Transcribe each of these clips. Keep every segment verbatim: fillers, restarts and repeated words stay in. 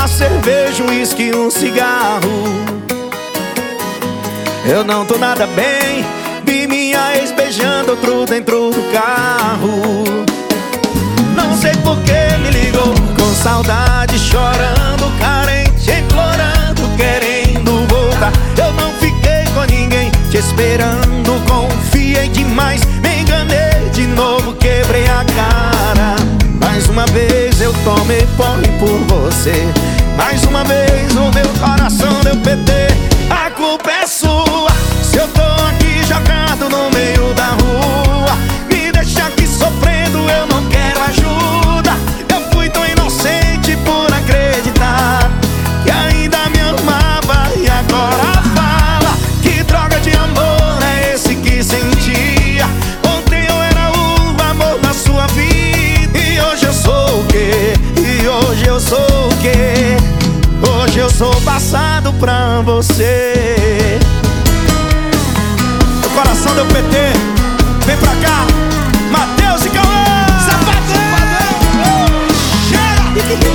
uma cerveja, um uísque, um cigarro. Eu não tô nada bem, vi minha ex beijando outro dentro do carro. Não sei por que me ligou, com saudade, chorando, carente, implorando, querendo voltar. Eu não fiquei com ninguém, te esperando, confiei demais, me enganei de novo, quebrei a cara. Mais uma vez eu tomei porre por você, mais uma vez o meu coração deu P T. A culpa é sua, se eu tô aqui jogado no meio da rua. Me deixa aqui sofrendo, eu não quero ajuda. Eu fui tão inocente por acreditar que ainda me amava, e agora fala que droga de amor é esse que sentia. Ontem eu era o amor da sua vida, e hoje eu sou o quê? E hoje eu sou o quê? Hoje eu sou passado pra você. O coração deu P T. Vem pra cá, Matheus e Cauã. Safadão! Chega!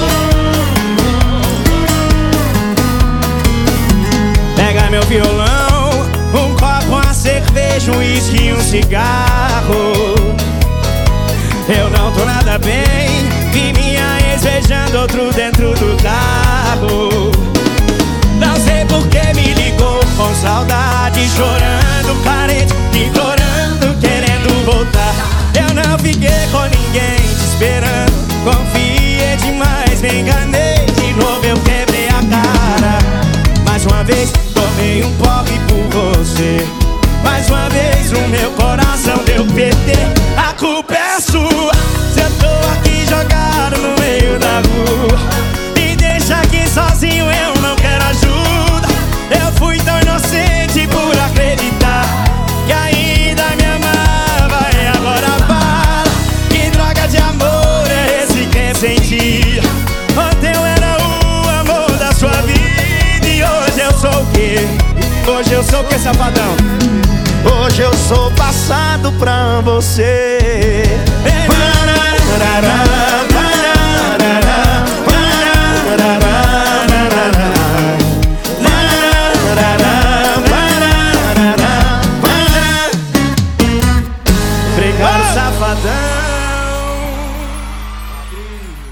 Pega meu violão, um copo, uma cerveja, um uísque e um cigarro. Eu não tô nada bem, vi minha ex beijando outro dentro do carro. Não sei por que me ligou, com saudade, chorando, carente, implorando, querendo voltar. Eu não fiquei com ninguém, te esperando, confiei demais, me enganei de novo, eu quebrei a cara. Mais uma vez tomei um porre por você, mais uma vez o meu coração deu P T. A culpa é sua, se eu tô aqui jogado no meio da rua. Me deixa aqui sozinho, eu não quero ajuda. Eu fui tão inocente por acreditar que ainda me amava, e agora fala que droga de amor é esse que sentia. Ontem eu era o amor da sua vida, e hoje eu sou o quê? Hoje eu sou o quê, safadão? Hoje eu sou passado pra você. Obrigado, safadão.